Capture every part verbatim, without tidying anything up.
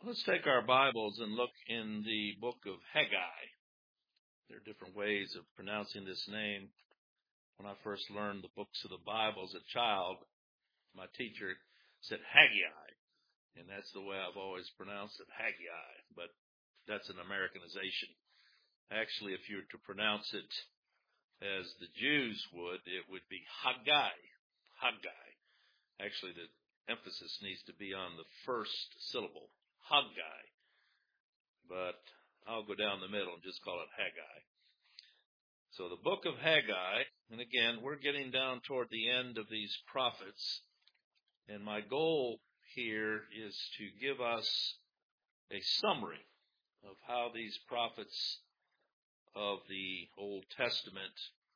Let's take our Bibles and look in the book of Haggai. There are different ways of pronouncing this name. When I first learned the books of the Bible as a child, my teacher said Haggai, and that's the way I've always pronounced it, Haggai, but that's an Americanization. Actually, if you were to pronounce it as the Jews would, it would be Haggai, Haggai. Actually, the emphasis needs to be on the first syllable, Haggai. But I'll go down the middle and just call it Haggai. So the book of Haggai, and again, we're getting down toward the end of these prophets, and my goal here is to give us a summary of how these prophets of the Old Testament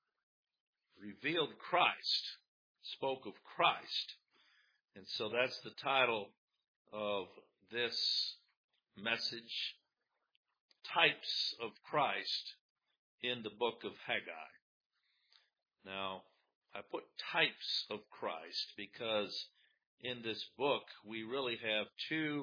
revealed Christ, spoke of Christ. And so that's the title of this message, Types of Christ in the book of Haggai. Now, I put types of Christ because in this book we really have two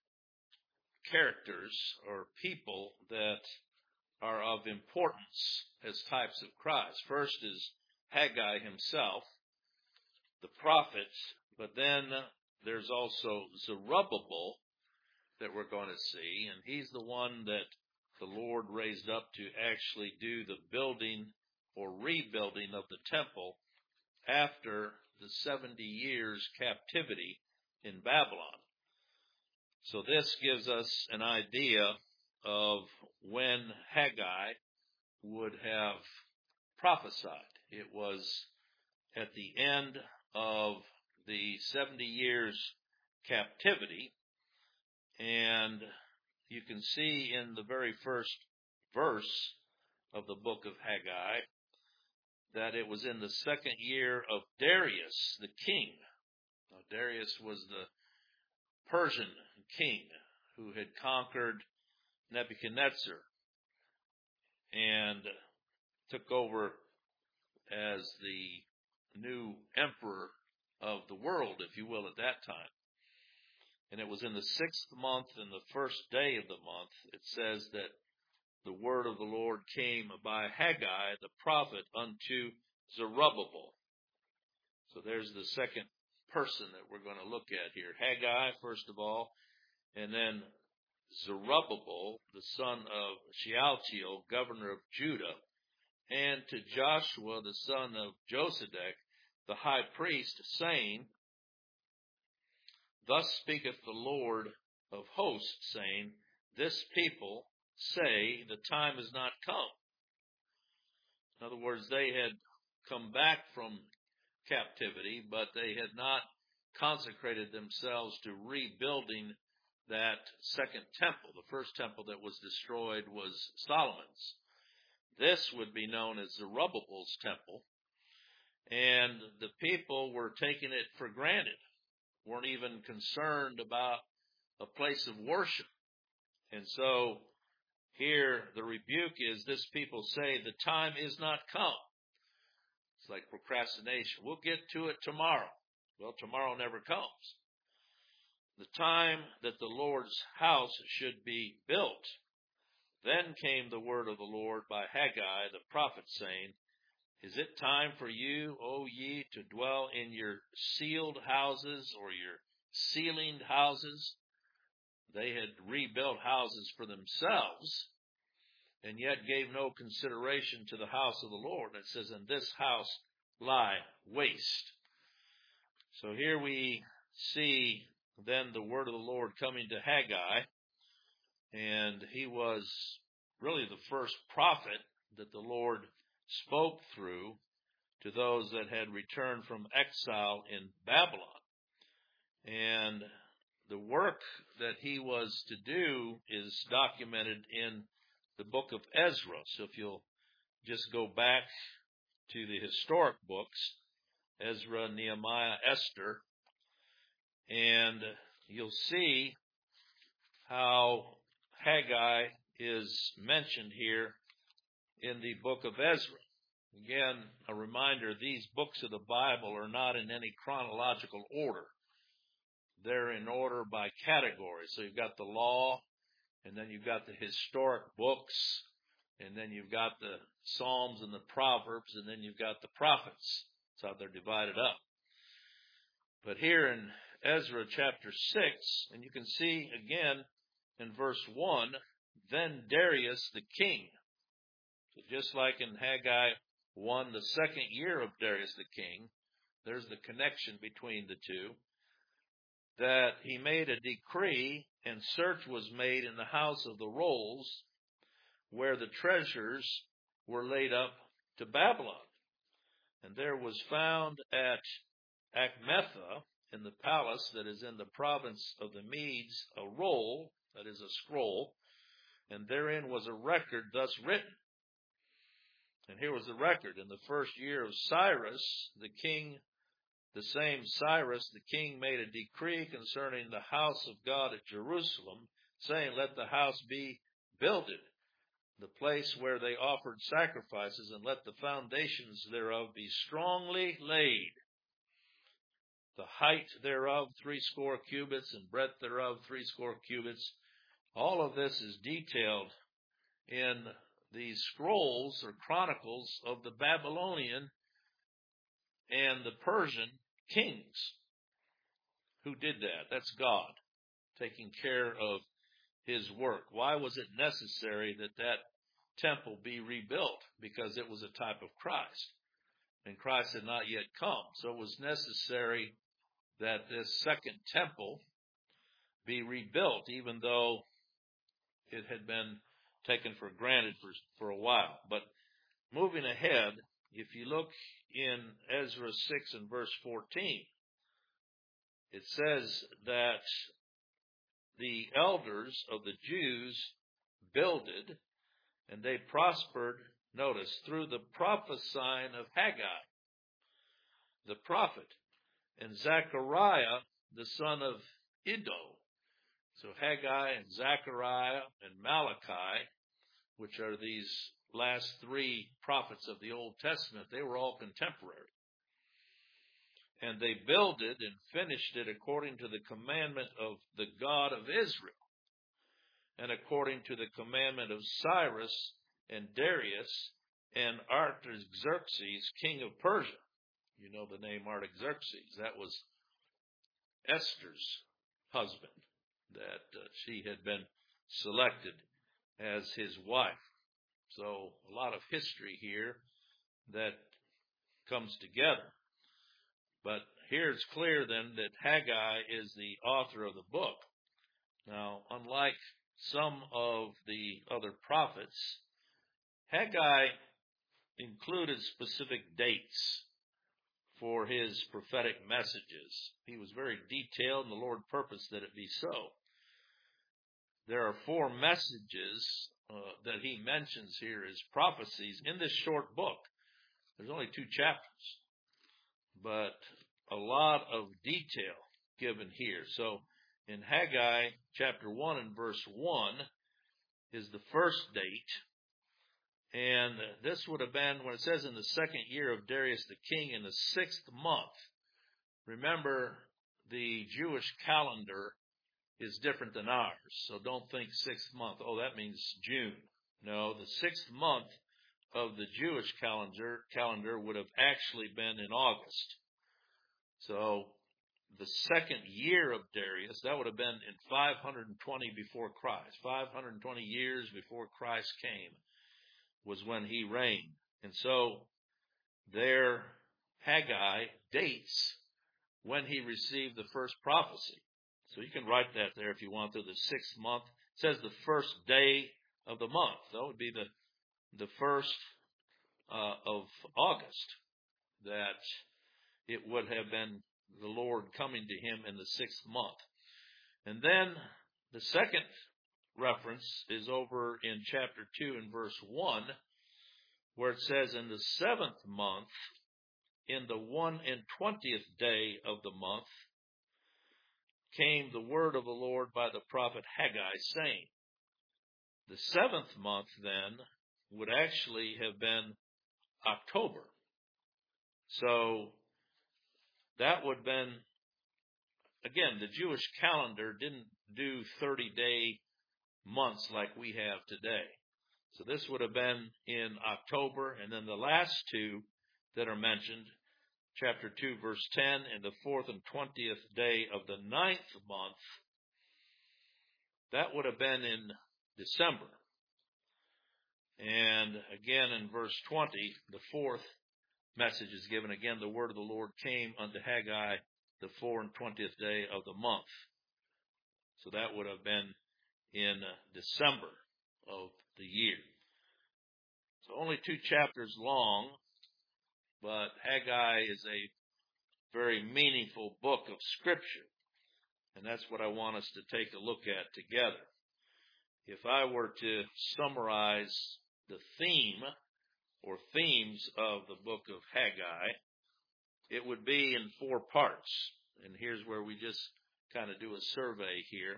characters or people that are of importance as types of Christ. First is Haggai himself, the prophet, but then there's also Zerubbabel that we're going to see, and he's the one that the Lord raised up to actually do the building or rebuilding of the temple after the seventy years captivity in Babylon. So this gives us an idea of when Haggai would have prophesied. It was at the end of the seventy years captivity, and you can see in the very first verse of the book of Haggai that it was in the second year of Darius the king. Now, Darius was the Persian king who had conquered Nebuchadnezzar and took over as the new emperor of the world, if you will, at that time. And it was in the sixth month and the first day of the month, it says that the word of the Lord came by Haggai, the prophet, unto Zerubbabel. So there's the second person that we're going to look at here. Haggai, first of all, and then Zerubbabel, the son of Shealtiel, governor of Judah, and to Joshua, the son of Josedek, the high priest, saying, Thus speaketh the Lord of hosts, saying, This people say the time is not come. In other words, they had come back from captivity, but they had not consecrated themselves to rebuilding that second temple. The first temple that was destroyed was Solomon's. This would be known as Zerubbabel's temple, and the people were taking it for granted, weren't even concerned about a place of worship. And so here the rebuke is, this people say the time is not come. It's like procrastination. We'll get to it tomorrow. Well, tomorrow never comes. The time that the Lord's house should be built. Then came the word of the Lord by Haggai the prophet, saying, Is it time for you, O ye, to dwell in your sealed houses or your ceilinged houses? They had rebuilt houses for themselves, and yet gave no consideration to the house of the Lord. It says, And this house lie waste. So here we see then the word of the Lord coming to Haggai, and he was really the first prophet that the Lord spoke through to those that had returned from exile in Babylon. And the work that he was to do is documented in the book of Ezra. So if you'll just go back to the historic books, Ezra, Nehemiah, Esther, and you'll see how Haggai is mentioned here in the book of Ezra. Again, a reminder, these books of the Bible are not in any chronological order. they're in order by category. So you've got the law, and then you've got the historic books, and then you've got the Psalms and the Proverbs, and then you've got the prophets. That's how they're divided up. But here in Ezra chapter six, and you can see again in verse one, then Darius the king. So just like in Haggai one, the second year of Darius the king, there's the connection between the two, that he made a decree, and search was made in the house of the rolls, where the treasures were laid up to Babylon. And there was found at Achmetha, in the palace that is in the province of the Medes, a roll, that is a scroll, and therein was a record thus written. And here was the record. In the first year of Cyrus, the king, the same Cyrus, the king made a decree concerning the house of God at Jerusalem, saying, let the house be builded, the place where they offered sacrifices, and let the foundations thereof be strongly laid. The height thereof threescore cubits, and breadth thereof threescore cubits. All of this is detailed in these scrolls or chronicles of the Babylonian and the Persian kings. Who did that? That's God, taking care of his work. Why was it necessary that that temple be rebuilt? Because it was a type of Christ, and Christ had not yet come. So it was necessary that this second temple be rebuilt, even though it had been taken for granted for, for a while. But moving ahead, if you look in Ezra six and verse fourteen, it says that the elders of the Jews builded, and they prospered, notice, through the prophesying of Haggai, the prophet, and Zechariah, the son of Iddo. So Haggai and Zechariah and Malachi, which are these last three prophets of the Old Testament, they were all contemporary. And they builded and finished it according to the commandment of the God of Israel, and according to the commandment of Cyrus and Darius and Artaxerxes, king of Persia. You know the name Artaxerxes. That was Esther's husband, that uh, she had been selected as his wife. So a lot of history here that comes together. But here it's clear then that Haggai is the author of the book. Now, unlike some of the other prophets, Haggai included specific dates for his prophetic messages. He was very detailed, and the Lord purposed that it be so. There are four messages uh, that he mentions here as prophecies in this short book. There's only two chapters, but a lot of detail given here. So in Haggai chapter one and verse one is the first date. And this would have been, when it says in the second year of Darius the king, in the sixth month. Remember, the Jewish calendar is different than ours. So don't think sixth month, oh, that means June. No, the sixth month of the Jewish calendar calendar would have actually been in August. So the second year of Darius, that would have been in five hundred twenty before Christ. five hundred twenty years before Christ came was when he reigned. And so there Haggai dates when he received the first prophecy. So you can write that there if you want, to the sixth month. It says the first day of the month. That would be the, the first uh, of August, that it would have been the Lord coming to him in the sixth month. And then the second reference is over in chapter two and verse one, where it says, in the seventh month, in the one and twentieth day of the month, came the word of the Lord by the prophet Haggai, saying. The seventh month then would actually have been October. So that would have been again, the Jewish calendar didn't do thirty-day months like we have today. So this would have been in October, and then the last two that are mentioned, chapter two, verse ten, and the fourth and twentieth day of the ninth month, that would have been in December. And again in verse twenty, the fourth message is given. Again, the word of the Lord came unto Haggai the four and twentieth day of the month. So that would have been in December of the year. So only two chapters long, but Haggai is a very meaningful book of Scripture. And that's what I want us to take a look at together. If I were to summarize the theme or themes of the book of Haggai, it would be in four parts. And here's where we just kind of do a survey here.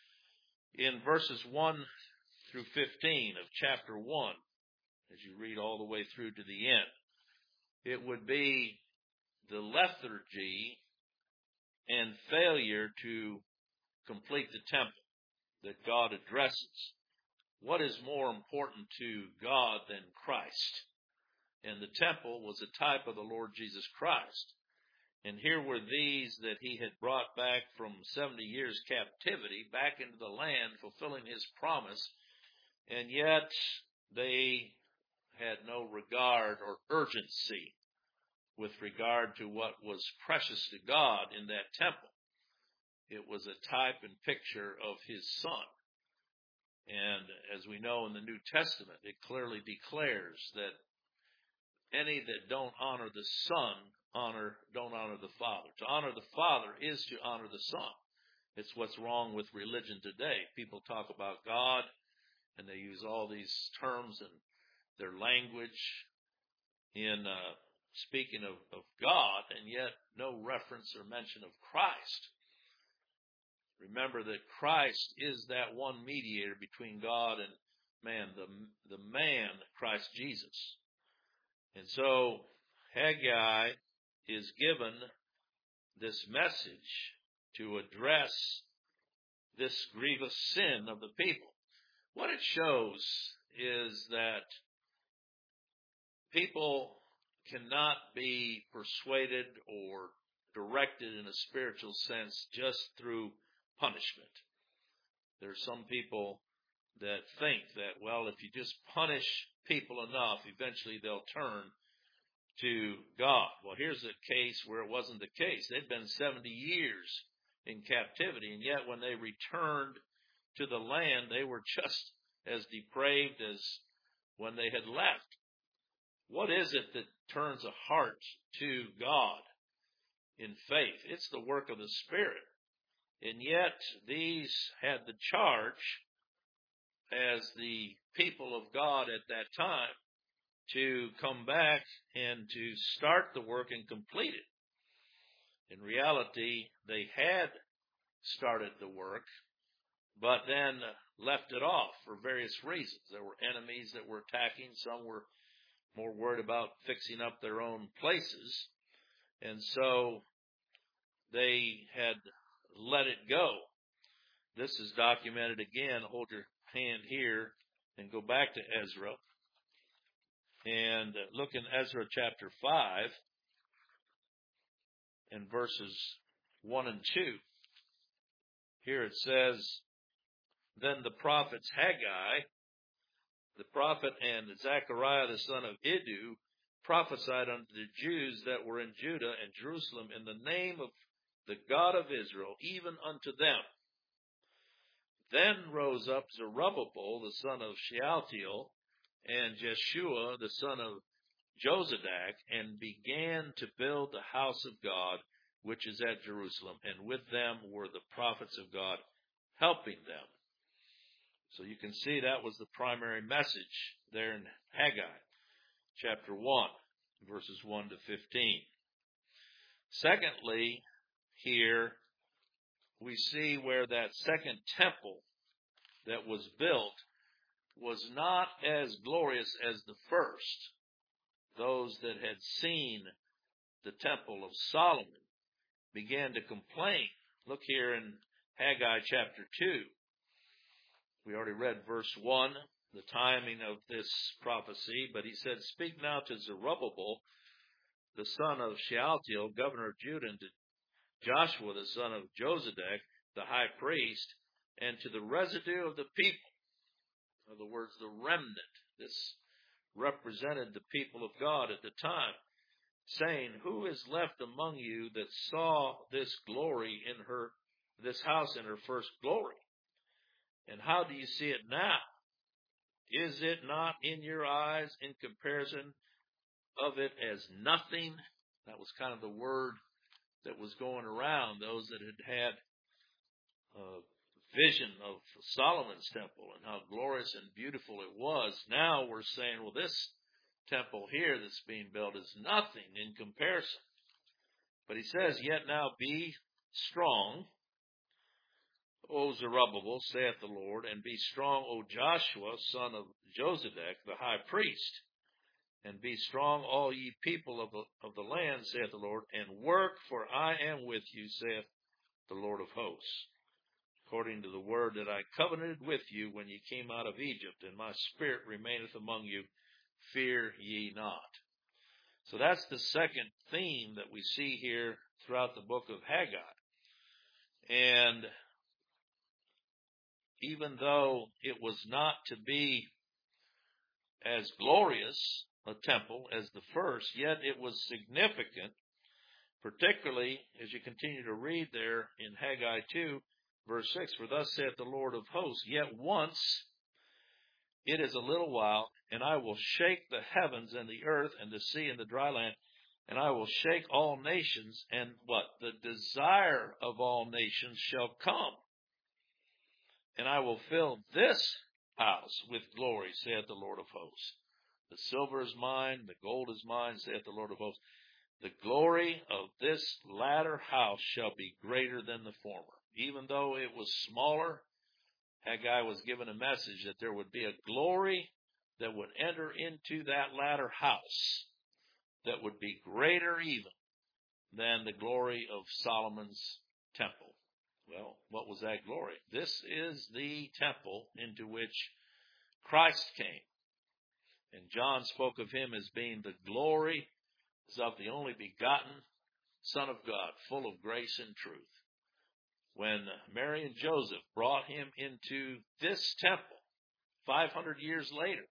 In verses one through fifteen of chapter one, as you read all the way through to the end, it would be the lethargy and failure to complete the temple that God addresses. What is more important to God than Christ? And the temple was a type of the Lord Jesus Christ. And here were these that he had brought back from seventy years captivity back into the land, fulfilling his promise. And yet they had no regard or urgency with regard to what was precious to God in that temple. It was a type and picture of his Son. And as we know in the New Testament, it clearly declares that any that don't honor the Son honor don't honor the Father. To honor the Father is to honor the Son. It's what's wrong with religion today. People talk about God, and they use all these terms and their language in uh, speaking of, of God, and yet no reference or mention of Christ. Remember that Christ is that one mediator between God and man, the, the man, Christ Jesus. And so Haggai is given this message to address this grievous sin of the people. What it shows is that people cannot be persuaded or directed in a spiritual sense just through punishment. There are some people that think that, well, if you just punish people enough, eventually they'll turn to God. Well, here's a case where it wasn't the case. They'd been seventy years in captivity, and yet when they returned to the land, they were just as depraved as when they had left. What is it that turns a heart to God in faith? It's the work of the Spirit. And yet these had the charge as the people of God at that time to come back and to start the work and complete it. In reality, they had started the work, but then left it off for various reasons. There were enemies that were attacking. Some were more worried about fixing up their own places. And so they had let it go. This is documented again. Hold your hand here and go back to Ezra. And look in Ezra chapter five and verses one and two. Here it says, Then the prophets Haggai, the prophet, and Zechariah the son of Iddu prophesied unto the Jews that were in Judah and Jerusalem in the name of the God of Israel, even unto them. Then rose up Zerubbabel the son of Shealtiel, and Jeshua the son of Jozadak, and began to build the house of God, which is at Jerusalem, and with them were the prophets of God helping them. So you can see that was the primary message there in Haggai, chapter one, verses one to fifteen. Secondly, here we see where that second temple that was built was not as glorious as the first. Those that had seen the temple of Solomon began to complain. look here in Haggai chapter two. We already read verse one, the timing of this prophecy, but he said, "Speak now to Zerubbabel, the son of Shealtiel, governor of Judah, and to Joshua, the son of Josedek, the high priest, and to the residue of the people." In other words, the remnant. This represented the people of God at the time, saying, "Who is left among you that saw this glory in her, this house in her first glory? And how do you see it now? Is it not in your eyes in comparison of it as nothing?" That was kind of the word that was going around, those that had had a vision of Solomon's temple and how glorious and beautiful it was. Now we're saying, well, this temple here that's being built is nothing in comparison. But he says, "Yet now be strong, O Zerubbabel, saith the Lord, and be strong, O Joshua, son of Josedek, the high priest. And be strong, all ye people of the, of the land, saith the Lord, and work, for I am with you, saith the Lord of hosts, according to the word that I covenanted with you when ye came out of Egypt, and my spirit remaineth among you, fear ye not." So that's the second theme that we see here throughout the book of Haggai. And even though it was not to be as glorious a temple as the first, yet it was significant, particularly as you continue to read there in Haggai two, verse six, "For thus saith the Lord of hosts, yet once it is a little while, and I will shake the heavens and the earth and the sea and the dry land, and I will shake all nations, and" what? "The desire of all nations shall come. And I will fill this house with glory, saith the Lord of hosts. The silver is mine, the gold is mine, saith the Lord of hosts. The glory of this latter house shall be greater than the former." Even though it was smaller, Haggai was given a message that there would be a glory that would enter into that latter house that would be greater even than the glory of Solomon's temple. Well, what was that glory? This is the temple into which Christ came. And John spoke of him as being the glory of the only begotten Son of God, full of grace and truth. When Mary and Joseph brought him into this temple five hundred years later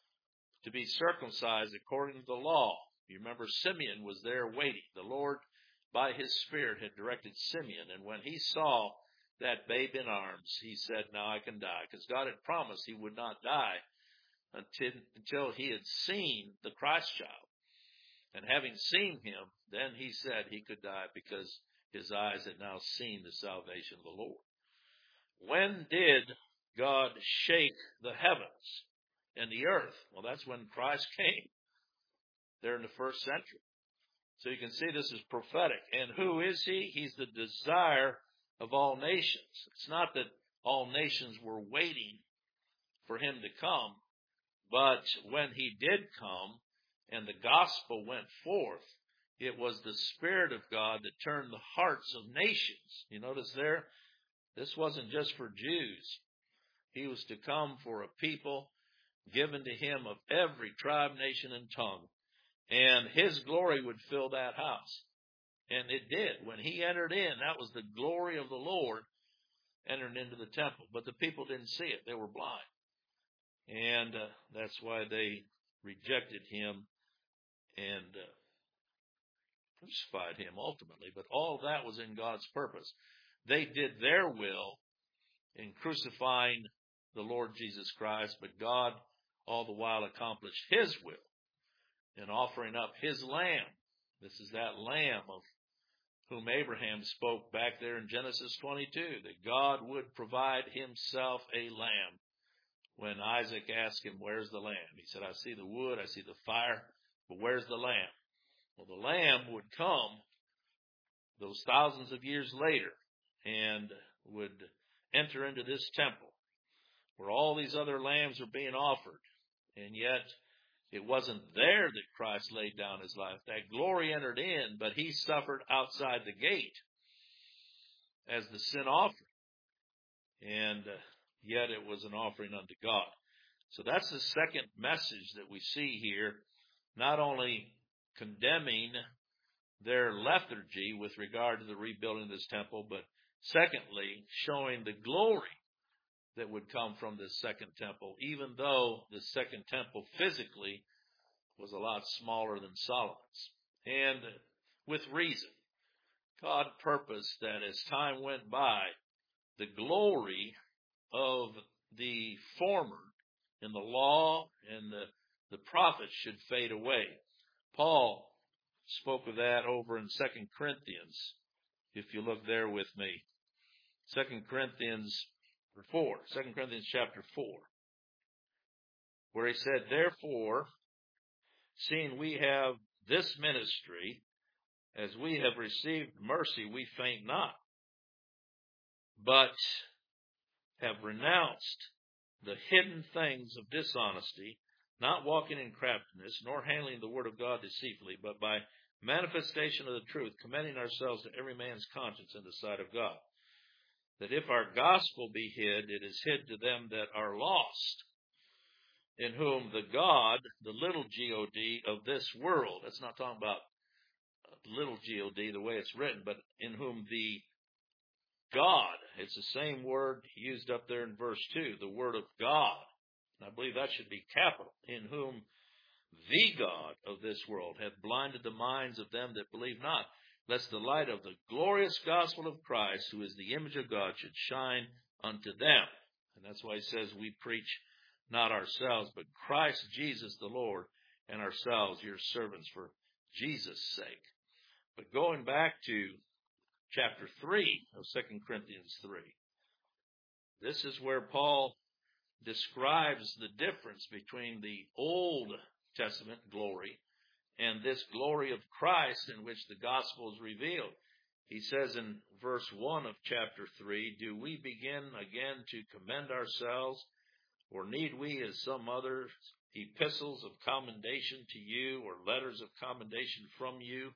to be circumcised according to the law, you remember Simeon was there waiting. The Lord, by his Spirit, had directed Simeon, and when he saw that babe in arms, he said, "Now I can die," because God had promised he would not die until, until he had seen the Christ child. And having seen him, then he said he could die because his eyes had now seen the salvation of the Lord. When did God shake the heavens and the earth? Well, that's when Christ came, there in the first century. So you can see this is prophetic. And who is he? He's the desire of all nations. It's not that all nations were waiting for him to come, but when he did come and the gospel went forth, it was the Spirit of God that turned the hearts of nations. You notice there, this wasn't just for Jews. He was to come for a people given to him of every tribe, nation, and tongue. And his glory would fill that house. And it did. When he entered in, that was the glory of the Lord entering into the temple. But the people didn't see it. They were blind. And uh, that's why they rejected him and uh, crucified him ultimately. But all that was in God's purpose. They did their will in crucifying the Lord Jesus Christ, but God all the while accomplished his will in offering up his lamb. This is that lamb of whom Abraham spoke back there in Genesis twenty-two, that God would provide himself a lamb. When Isaac asked him, "Where's the lamb?" He said, "I see the wood, I see the fire, but where's the lamb?" Well, the lamb would come those thousands of years later and would enter into this temple where all these other lambs are being offered. And yet it wasn't there that Christ laid down his life. That glory entered in, but he suffered outside the gate. as the sin offering. And uh, yet it was an offering unto God. So that's the second message that we see here, not only condemning their lethargy with regard to the rebuilding of this temple, but secondly, showing the glory that would come from this second temple, even though the second temple physically was a lot smaller than Solomon's. And with reason, God purposed that as time went by, the glory of the former in the law and the, the prophets should fade away. Paul spoke of that over in Second Corinthians, if you look there with me. Second Corinthians four, Second Corinthians chapter four, where he said, therefore, seeing we have this ministry, as we have received mercy, we faint not, but have renounced the hidden things of dishonesty, not walking in craftiness, nor handling the word of God deceitfully, but by manifestation of the truth, commending ourselves to every man's conscience in the sight of God. That if our gospel be hid, it is hid to them that are lost, in whom the God, the little God of this world, that's not talking about little God the way it's written, but in whom the God, it's the same word used up there in verse two, the word of God. And I believe that should be capital. In whom the God of this world hath blinded the minds of them that believe not, lest the light of the glorious gospel of Christ, who is the image of God, should shine unto them. And that's why he says we preach not ourselves, but Christ Jesus the Lord, and ourselves your servants for Jesus' sake. But going back to chapter three of Second Corinthians three, this is where Paul describes the difference between the Old Testament glory and this glory of Christ in which the gospel is revealed. He says in verse one of chapter three, do we begin again to commend ourselves, or need we, as some others, epistles of commendation to you, or letters of commendation from you?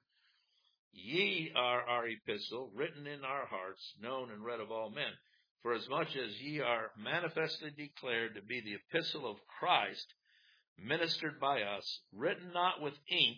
Ye are our epistle, written in our hearts, known and read of all men. For as much as ye are manifestly declared to be the epistle of Christ, ministered by us, written not with ink,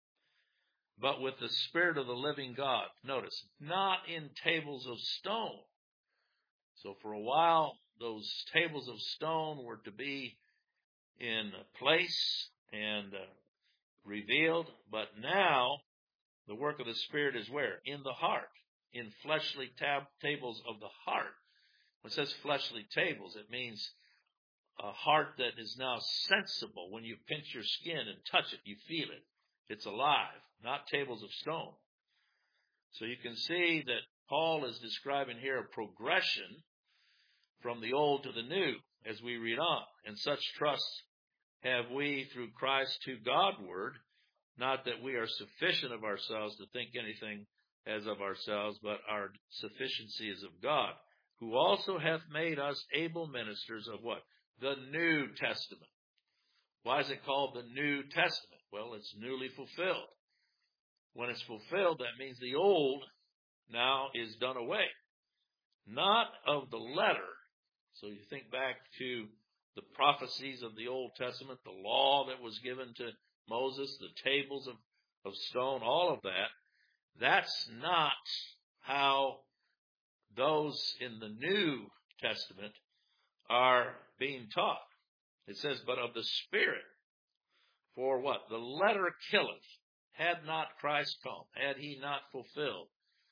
but with the Spirit of the living God. Notice, not in tables of stone. So for a while, those tables of stone were to be in place and uh, revealed, but now the work of the Spirit is where? In the heart, in fleshly tab- tables of the heart. When it says fleshly tables, it means a heart that is now sensible. When you pinch your skin and touch it, you feel it. It's alive, not tables of stone. So you can see that Paul is describing here a progression from the old to the new as we read on. And such trust have we through Christ to Godward, not that we are sufficient of ourselves to think anything as of ourselves, but our sufficiency is of God, who also hath made us able ministers of what? The New Testament. Why is it called the New Testament? Well, it's newly fulfilled. When it's fulfilled, that means the old now is done away. Not of the letter. So you think back to the prophecies of the Old Testament, the law that was given to Moses, the tables of, of stone, all of that. That's not how those in the New Testament are being taught. It says, but of the Spirit. For what? The letter killeth. Had not Christ come, had he not fulfilled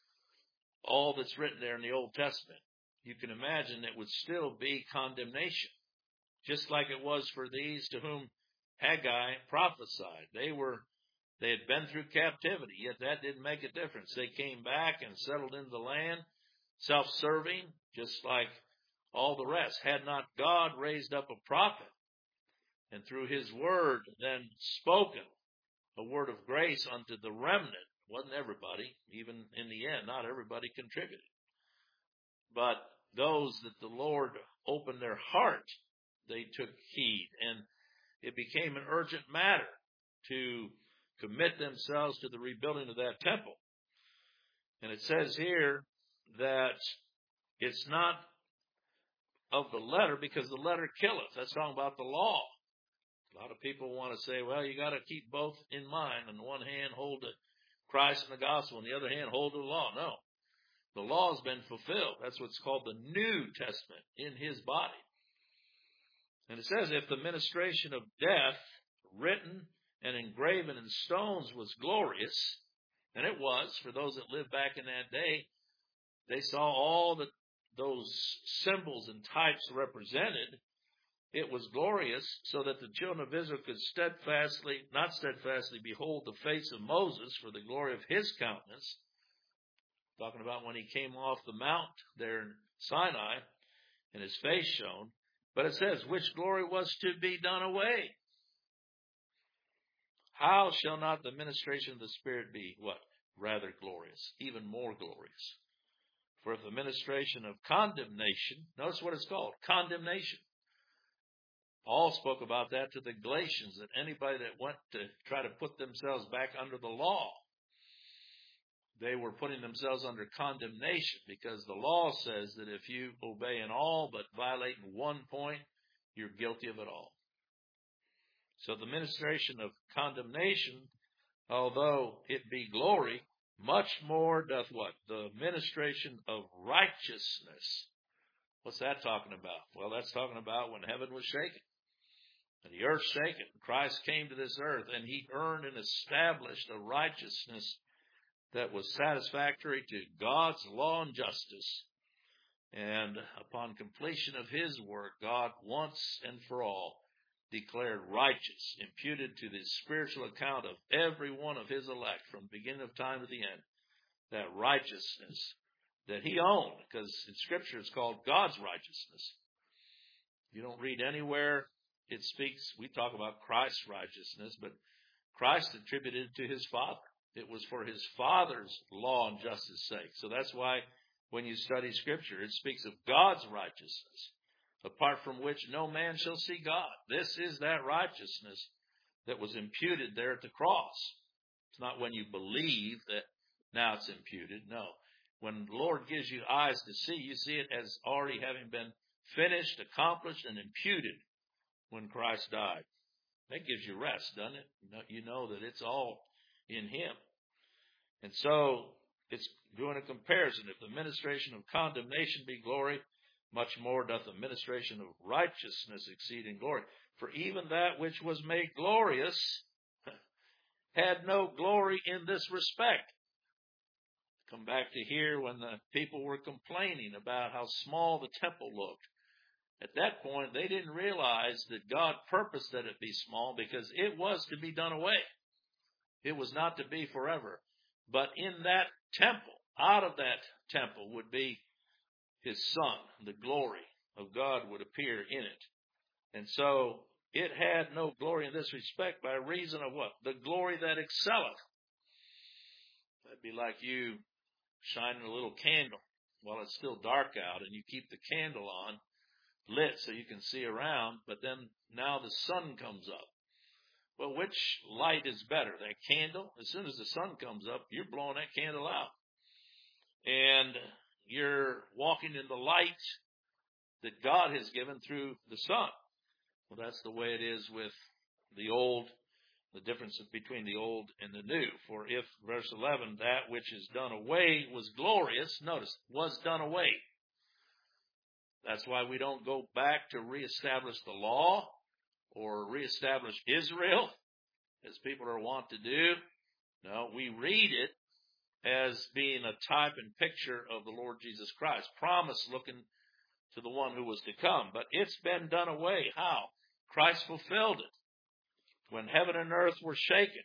all that's written there in the Old Testament, you can imagine it would still be condemnation. Just like it was for these to whom Haggai prophesied. They were, they had been through captivity, yet that didn't make a difference. They came back and settled in the land, self-serving, just like all the rest. Had not God raised up a prophet, and through his word then spoken a word of grace unto the remnant? Wasn't everybody, even in the end, not everybody contributed. But those that the Lord opened their heart, they took heed, and it became an urgent matter to commit themselves to the rebuilding of that temple. And it says here that it's not of the letter, because the letter killeth. That's talking about the law. A lot of people want to say, well, you got to keep both in mind. On the one hand, hold to Christ and the gospel. On the other hand, hold to the law. No. The law has been fulfilled. That's what's called the New Testament in his body. And it says, if the ministration of death, written and engraven in stones, was glorious, and it was, for those that lived back in that day, they saw all that those symbols and types represented. It was glorious, so that the children of Israel could steadfastly, not steadfastly, behold the face of Moses for the glory of his countenance. Talking about when he came off the mount there in Sinai, and his face shone. But it says, which glory was to be done away? How shall not the ministration of the Spirit be, what? Rather glorious, even more glorious. For if the ministration of condemnation, notice what it's called, condemnation. Paul spoke about that to the Galatians, that anybody that went to try to put themselves back under the law, they were putting themselves under condemnation, because the law says that if you obey in all but violate in one point, you're guilty of it all. So the ministration of condemnation, although it be glory, much more doth what? The ministration of righteousness. What's that talking about? Well, that's talking about when heaven was shaken and the earth shaken. Christ came to this earth, and he earned and established a righteousness that was satisfactory to God's law and justice. And upon completion of his work, God once and for all declared righteous, imputed to the spiritual account of every one of his elect from the beginning of time to the end, that righteousness that he owned, because in Scripture it's called God's righteousness. You don't read anywhere it speaks, we talk about Christ's righteousness, but Christ attributed it to his Father. It was for his Father's law and justice sake. So that's why when you study Scripture, it speaks of God's righteousness, apart from which no man shall see God. This is that righteousness that was imputed there at the cross. It's not when you believe that now it's imputed. No. When the Lord gives you eyes to see, you see it as already having been finished, accomplished, and imputed when Christ died. That gives you rest, doesn't it? You know that it's all in him. And so it's doing a comparison. If the ministration of condemnation be glory, much more doth the ministration of righteousness exceed in glory. For even that which was made glorious had no glory in this respect. Come back to here when the people were complaining about how small the temple looked. At that point, they didn't realize that God purposed that it be small, because it was to be done away. It was not to be forever. But in that temple, out of that temple would be his Son. The glory of God would appear in it. And so it had no glory in this respect by reason of what? The glory that excelleth. That'd be like you shining a little candle while it's still dark out, and you keep the candle on, lit so you can see around, but then now the sun comes up. Well, which light is better? That candle? As soon as the sun comes up, you're blowing that candle out. And you're walking in the light that God has given through the sun. Well, that's the way it is with the old, the difference between the old and the new. For if, verse eleven, that which is done away was glorious, notice, was done away. That's why we don't go back to reestablish the law or reestablish Israel, as people are wont to do. No, we read it as being a type and picture of the Lord Jesus Christ, promise looking to the one who was to come. But it's been done away. How? Christ fulfilled it when heaven and earth were shaken,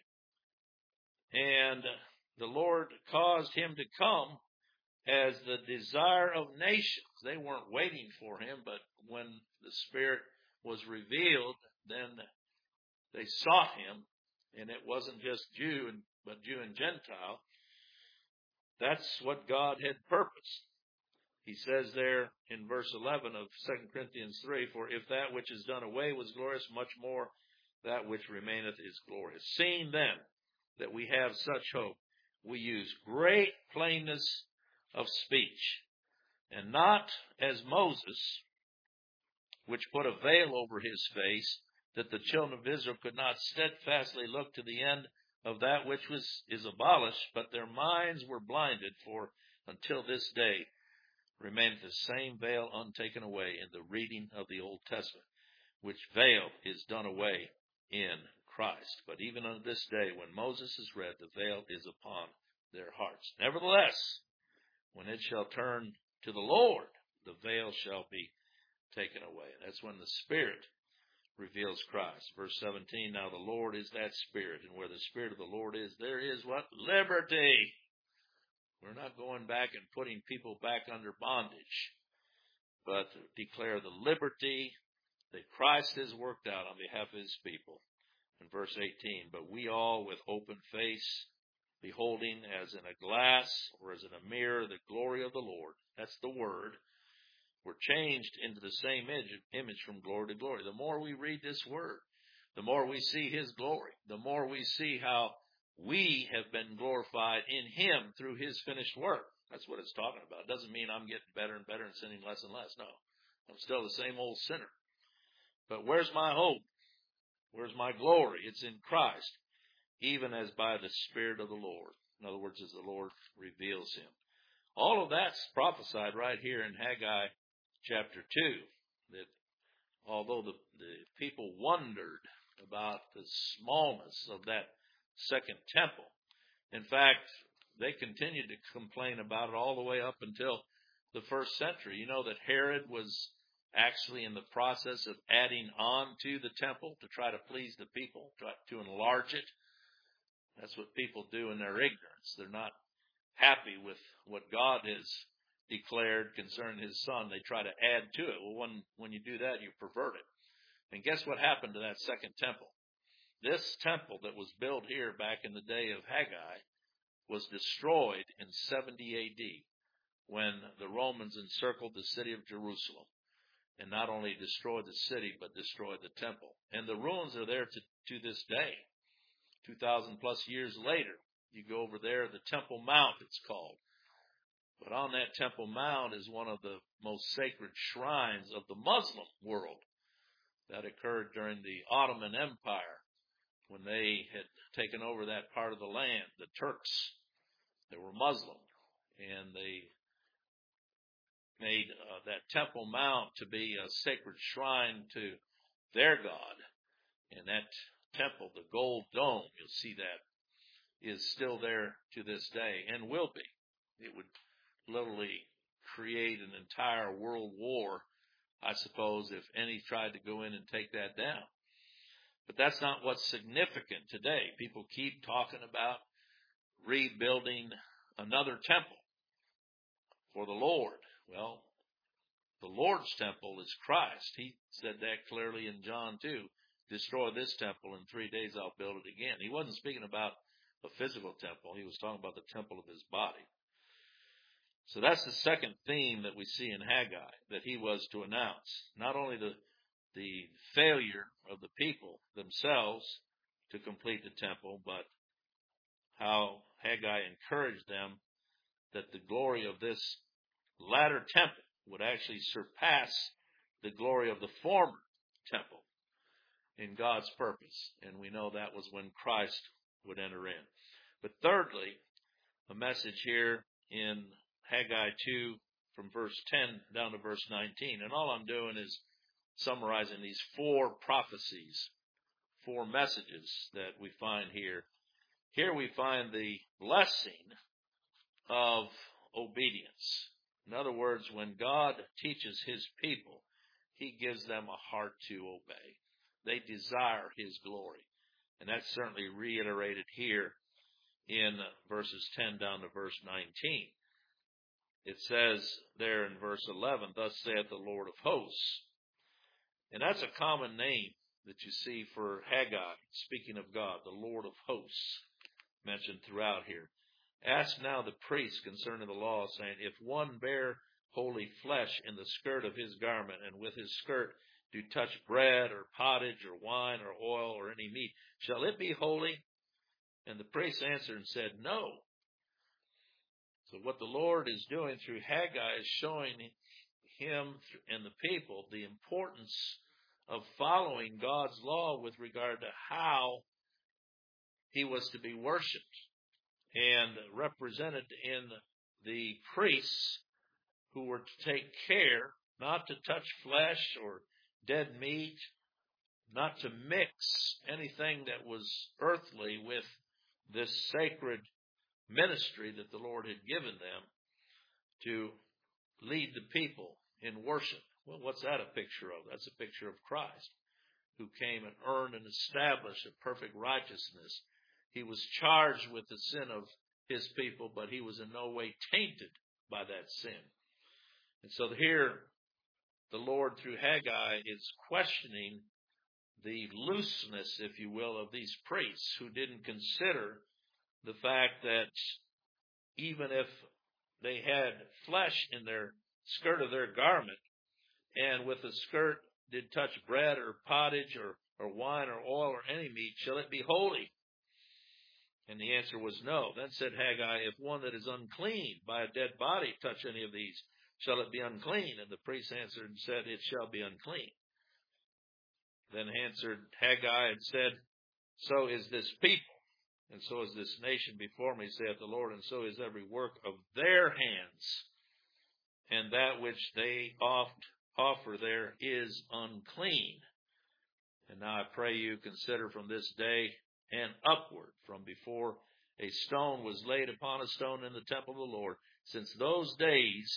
and the Lord caused him to come as the desire of nations. They weren't waiting for him, but when the Spirit was revealed, then they sought him, and it wasn't just Jew, and, but Jew and Gentile. That's what God had purposed. He says there in verse eleven of Second Corinthians three, for if that which is done away was glorious, much more that which remaineth is glorious. Seeing then that we have such hope, we use great plainness of speech, and not as Moses, which put a veil over his face, that the children of Israel could not steadfastly look to the end of that which was is abolished, but their minds were blinded, for until this day remaineth the same veil untaken away in the reading of the Old Testament, which veil is done away in Christ. But even unto this day, when Moses is read, the veil is upon their hearts. Nevertheless, when it shall turn to the Lord, the veil shall be taken away. That's when the Spirit reveals Christ. Verse seventeen, now the Lord is that Spirit, and where the Spirit of the Lord is, there is what? Liberty. We're not going back and putting people back under bondage, but declare the liberty that Christ has worked out on behalf of his people. In verse eighteen, but we all with open face, beholding as in a glass or as in a mirror the glory of the Lord, that's the Word, we're changed into the same image, image from glory to glory. The more we read this Word, the more we see his glory, the more we see how we have been glorified in him through his finished work. That's what it's talking about. It doesn't mean I'm getting better and better and sinning less and less. No, I'm still the same old sinner. But where's my hope? Where's my glory? It's in Christ, even as by the Spirit of the Lord. In other words, as the Lord reveals him. All of that's prophesied right here in Haggai chapter two, that although the, the people wondered about the smallness of that second temple, in fact, they continued to complain about it all the way up until the first century. You know that Herod was actually in the process of adding on to the temple to try to please the people, try to enlarge it. That's what people do in their ignorance. They're not happy with what God has declared concerning his son. They try to add to it. Well, when, when you do that, you pervert it. And guess what happened to that second temple? This temple that was built here back in the day of Haggai was destroyed in seventy A D when the Romans encircled the city of Jerusalem. And not only destroyed the city, but destroyed the temple. And the ruins are there to, to this day. two thousand plus years later, you go over there, the Temple Mount it's called. But on that Temple Mount is one of the most sacred shrines of the Muslim world that occurred during the Ottoman Empire when they had taken over that part of the land. The Turks, they were Muslim, and they made uh, that Temple Mount to be a sacred shrine to their God. And that temple, the gold dome, you'll see that, is still there to this day and will be. It would literally create an entire world war, I suppose, if any tried to go in and take that down. But that's not what's significant today. People keep talking about rebuilding another temple for the Lord. Well, the Lord's temple is Christ. He said that clearly in John two. Destroy this temple, in three days I'll build it again. He wasn't speaking about a physical temple. He was talking about the temple of his body. So that's the second theme that we see in Haggai, that he was to announce. Not only the, the failure of the people themselves to complete the temple, but how Haggai encouraged them that the glory of this latter temple would actually surpass the glory of the former temple in God's purpose. And we know that was when Christ would enter in. But thirdly, a message here in Haggai two from verse ten down to verse nineteen. And all I'm doing is summarizing these four prophecies, four messages that we find here. Here we find the blessing of obedience. In other words, when God teaches his people, he gives them a heart to obey. They desire his glory. And that's certainly reiterated here in verses ten down to verse nineteen. It says there in verse eleven, thus saith the Lord of hosts. And that's a common name that you see for Haggai, speaking of God, the Lord of hosts, mentioned throughout here. Ask now the priest concerning the law, saying, if one bear holy flesh in the skirt of his garment, and with his skirt do touch bread or pottage or wine or oil or any meat, shall it be holy? And the priest answered and said, no. So what the Lord is doing through Haggai is showing him and the people the importance of following God's law with regard to how he was to be worshipped, and represented in the priests who were to take care not to touch flesh or dead meat, not to mix anything that was earthly with this sacred ministry that the Lord had given them to lead the people in worship. Well, what's that a picture of? That's a picture of Christ, who came and earned and established a perfect righteousness. He was charged with the sin of his people, but he was in no way tainted by that sin. And so here, the Lord, through Haggai, is questioning the looseness, if you will, of these priests who didn't consider the fact that even if they had flesh in their skirt of their garment, and with the skirt did touch bread or pottage or, or wine or oil or any meat, shall it be holy? And the answer was no. Then said Haggai, if one that is unclean by a dead body touch any of these, shall it be unclean? And the priest answered and said, it shall be unclean. Then answered Haggai and said, so is this people, and so is this nation before me, saith the Lord, and so is every work of their hands, and that which they oft offer there is unclean. And now I pray you consider from this day and upward, from before a stone was laid upon a stone in the temple of the Lord, since those days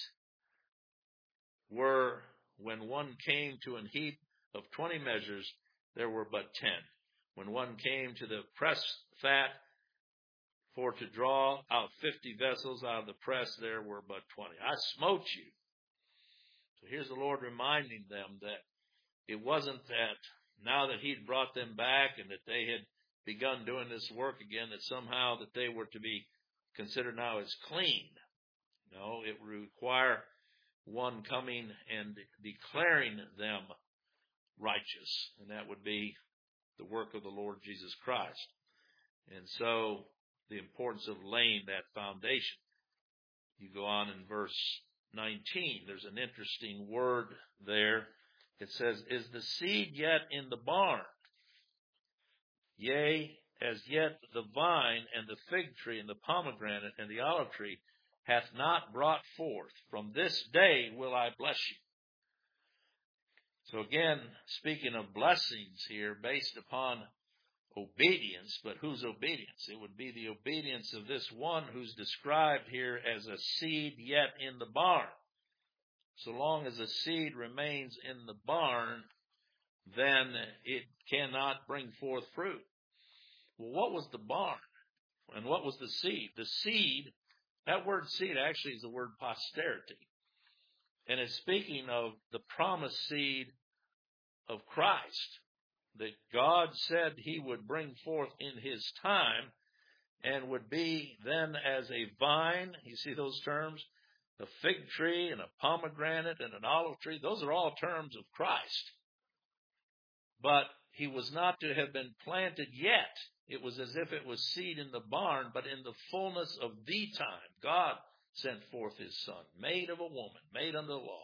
were when one came to an heap of twenty measures, there were but ten. When one came to the press fat for to draw out fifty vessels out of the press, there were but twenty. I smote you. So here's the Lord reminding them that it wasn't that now that he'd brought them back and that they had begun doing this work again, that somehow that they were to be considered now as clean. No, it would require one coming and declaring them righteous, and that would be the work of the Lord Jesus Christ. And so the importance of laying that foundation. You go on in verse nineteen, there's an interesting word there. It says, is the seed yet in the barn? Yea, as yet the vine and the fig tree and the pomegranate and the olive tree hath not brought forth. From this day will I bless you. So again, speaking of blessings here based upon obedience, but whose obedience? It would be the obedience of this one who's described here as a seed yet in the barn. So long as a seed remains in the barn, then it cannot bring forth fruit. Well, what was the barn? And what was the seed? The seed, that word seed actually is the word posterity. And it's speaking of the promised seed of Christ that God said he would bring forth in his time and would be then as a vine. You see those terms? A fig tree and a pomegranate and an olive tree. Those are all terms of Christ. But he was not to have been planted yet. It was as if it was seed in the barn, but in the fullness of the time, God sent forth his son, made of a woman, made under the law.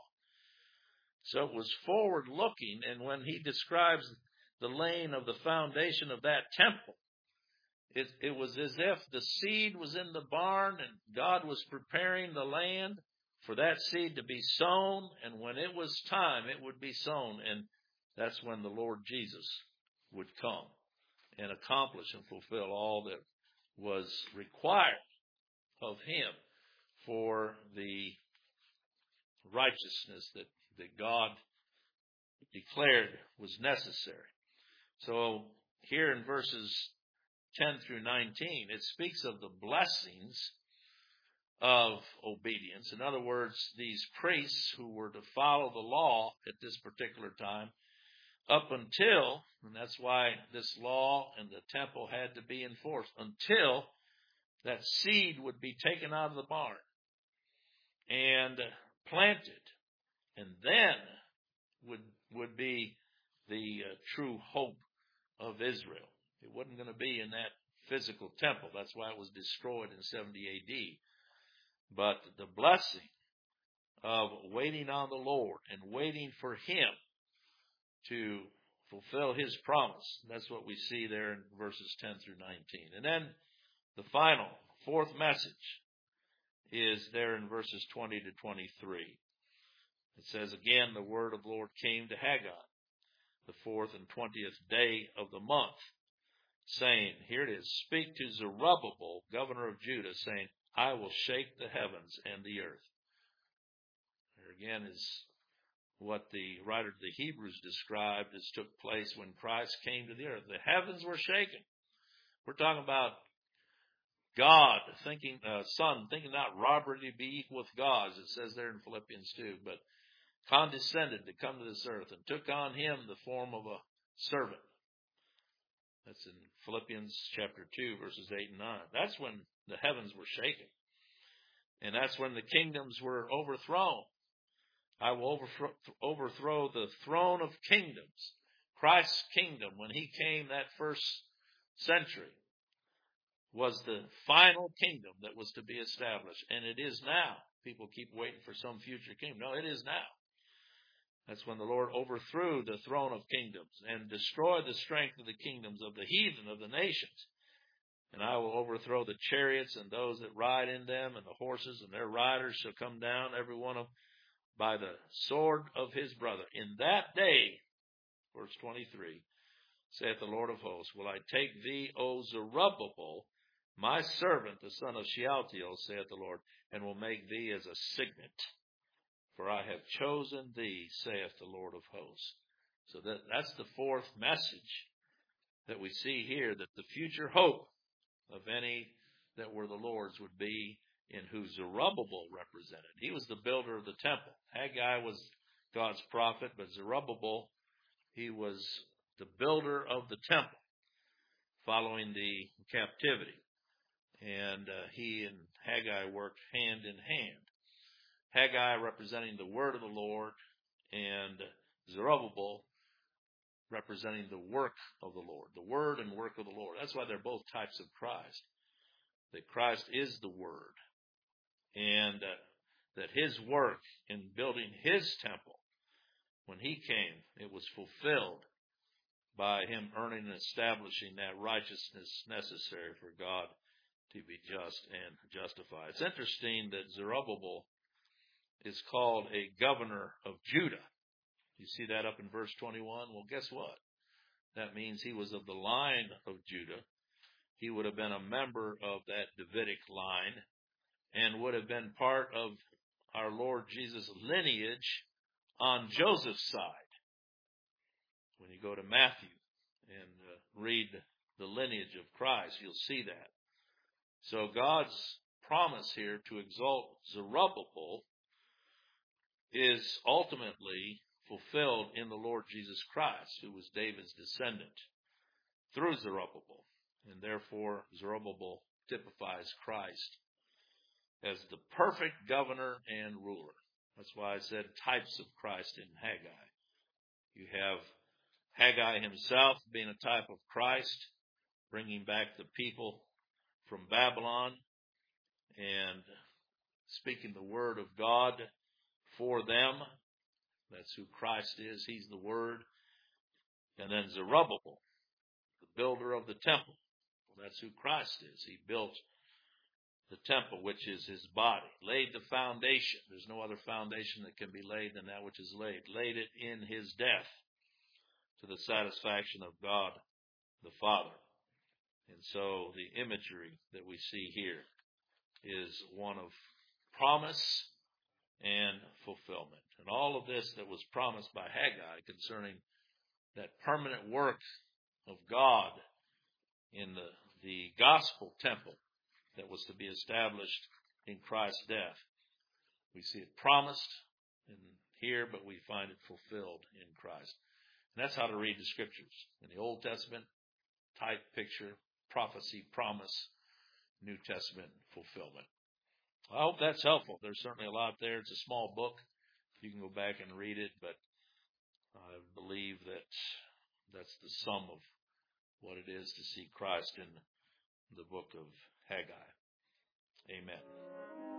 So it was forward looking, and when he describes the laying of the foundation of that temple, it, it was as if the seed was in the barn and God was preparing the land for that seed to be sown, and when it was time, it would be sown, and that's when the Lord Jesus would come and accomplish and fulfill all that was required of him for the righteousness that, that God declared was necessary. So here in verses ten through nineteen, it speaks of the blessings of obedience. In other words, these priests who were to follow the law at this particular time, up until, and that's why this law and the temple had to be enforced, until that seed would be taken out of the barn and planted, and then would would be the uh, true hope of Israel. It wasn't going to be in that physical temple. That's why it was destroyed in seventy A D. But the blessing of waiting on the Lord and waiting for Him to fulfill His promise, that's what we see there in verses ten through nineteen. And then the final, fourth message is there in verses twenty to twenty-three. It says, again, the word of the Lord came to Haggai, the fourth and twentieth day of the month, saying, here it is, speak to Zerubbabel, governor of Judah, saying, I will shake the heavens and the earth. There again is what the writer of the Hebrews described as took place when Christ came to the earth. The heavens were shaken. We're talking about God thinking, uh, Son thinking not robbery to be equal with God, as it says there in Philippians two, but condescended to come to this earth and took on Him the form of a servant. That's in Philippians chapter two, verses eight and nine. That's when the heavens were shaken. And that's when the kingdoms were overthrown. I will overthrow, overthrow the throne of kingdoms. Christ's kingdom, when He came that first century, was the final kingdom that was to be established. And it is now. People keep waiting for some future kingdom. No, it is now. That's when the Lord overthrew the throne of kingdoms and destroyed the strength of the kingdoms of the heathen, of the nations. And I will overthrow the chariots and those that ride in them, and the horses and their riders shall come down, every one of them, by the sword of his brother. In that day, verse twenty-three, saith the Lord of hosts, will I take thee, O Zerubbabel, my servant, the son of Shealtiel, saith the Lord, and will make thee as a signet. For I have chosen thee, saith the Lord of hosts. So that, that's the fourth message that we see here, that the future hope of any that were the Lord's would be in who Zerubbabel represented. He was the builder of the temple. Haggai was God's prophet, but Zerubbabel, he was the builder of the temple following the captivity. And uh, he and Haggai worked hand in hand. Haggai representing the word of the Lord, and Zerubbabel representing the work of the Lord, the word and work of the Lord. That's why they're both types of Christ. That Christ is the word, and uh, that His work in building His temple, when He came, it was fulfilled by Him earning and establishing that righteousness necessary for God to be just and justified. It's interesting that Zerubbabel is called a governor of Judah. You see that up in verse twenty-one? Well, guess what? That means he was of the line of Judah. He would have been a member of that Davidic line and would have been part of our Lord Jesus' lineage on Joseph's side. When you go to Matthew and uh, read the lineage of Christ, you'll see that. So God's promise here to exalt Zerubbabel is ultimately fulfilled in the Lord Jesus Christ, who was David's descendant, through Zerubbabel. And therefore, Zerubbabel typifies Christ as the perfect governor and ruler. That's why I said types of Christ in Haggai. You have Haggai himself being a type of Christ, bringing back the people from Babylon and speaking the word of God for them. That's who Christ is. He's the Word. And then Zerubbabel, the builder of the temple. Well, that's who Christ is. He built the temple, which is His body. Laid the foundation. There's no other foundation that can be laid than that which is laid. Laid it in His death to the satisfaction of God the Father. And so the imagery that we see here is one of promise and fulfillment. And all of this that was promised by Haggai concerning that permanent work of God in the, the gospel temple that was to be established in Christ's death. We see it promised in here, but we find it fulfilled in Christ. And that's how to read the Scriptures. In the Old Testament, type, picture, prophecy, promise, New Testament, fulfillment. I hope that's helpful. There's certainly a lot there. It's a small book. You can go back and read it, but I believe that that's the sum of what it is to see Christ in the book of Haggai. Amen.